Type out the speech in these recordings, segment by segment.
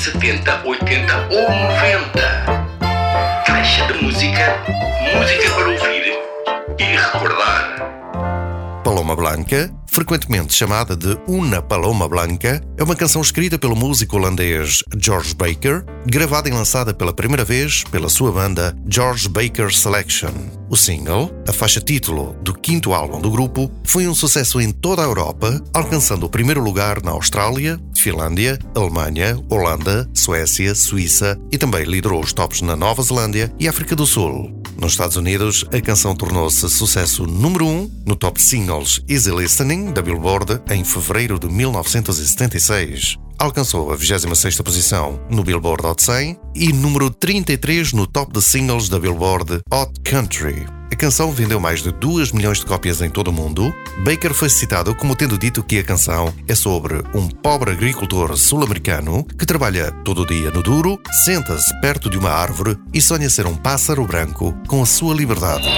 70, 80 ou 90. Caixa de música, música para ouvir e recordar. Paloma Blanca, frequentemente chamada de Una Paloma Blanca, é uma canção escrita pelo músico holandês George Baker, gravada e lançada pela primeira vez pela sua banda George Baker Selection. O single, a faixa título do quinto álbum do grupo, foi um sucesso em toda a Europa, alcançando o primeiro lugar na Austrália, Finlândia, Alemanha, Holanda, Suécia, Suíça e também liderou os tops na Nova Zelândia e África do Sul. Nos Estados Unidos, a canção tornou-se sucesso número 1 no Top Singles Easy Listening da Billboard em fevereiro de 1976. Alcançou a 26ª posição no Billboard Hot 100 e número 33 no Top de Singles da Billboard Hot Country. A canção vendeu mais de 2 milhões de cópias em todo o mundo. Baker foi citado como tendo dito que a canção é sobre um pobre agricultor sul-americano que trabalha todo o dia no duro, senta-se perto de uma árvore e sonha ser um pássaro branco com a sua liberdade.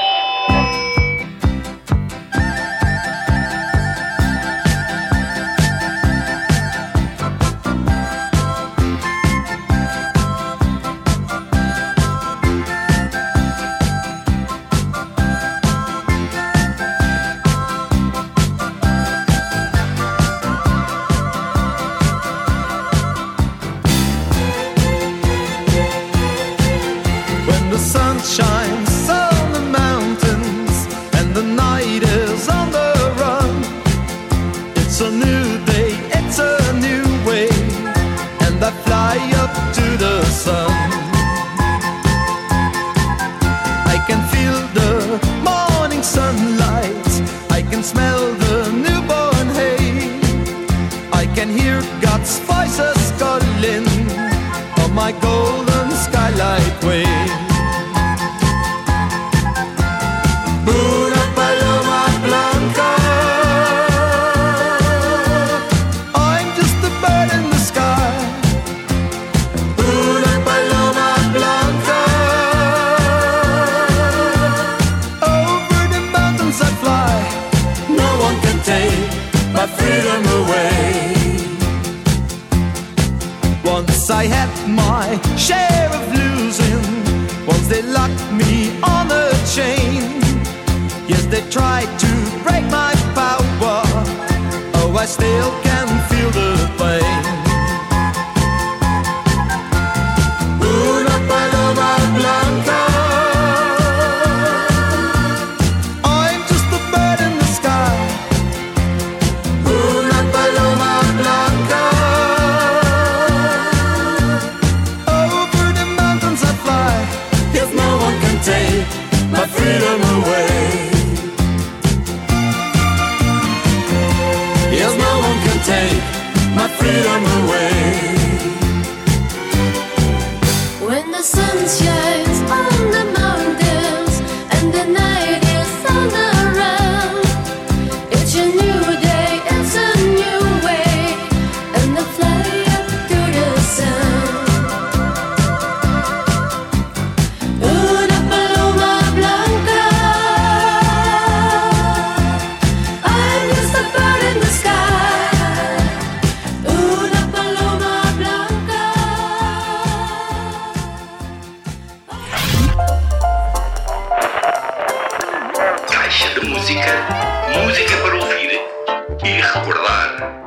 The sun shines on the mountains and the night is on the run. It's a new day, it's a new way, and I fly up to the sun. I can feel the morning sunlight, I can smell the newborn hay, I can hear God's voices calling on my golden skylight way. Una paloma blanca, I'm just a bird in the sky. Una paloma blanca, over the mountains I fly. No one can take my freedom away. Once I had my share of losing, once they locked me on a chain. Yes, they tried to break my power. Oh, I still can feel the pain. Una paloma blanca, I'm just a bird in the sky. Una paloma blanca, over the mountains I fly. Yes, no one can take my freedom away. Yes, no one can take my freedom away. When the sun shines on the mountains and the night is on the run, it's a new day, it's a new way, and I fly up to the sun. Una paloma blanca, I'm just a bird in the sky. Una paloma blanca. Caixa de música, música para ouvir e recordar.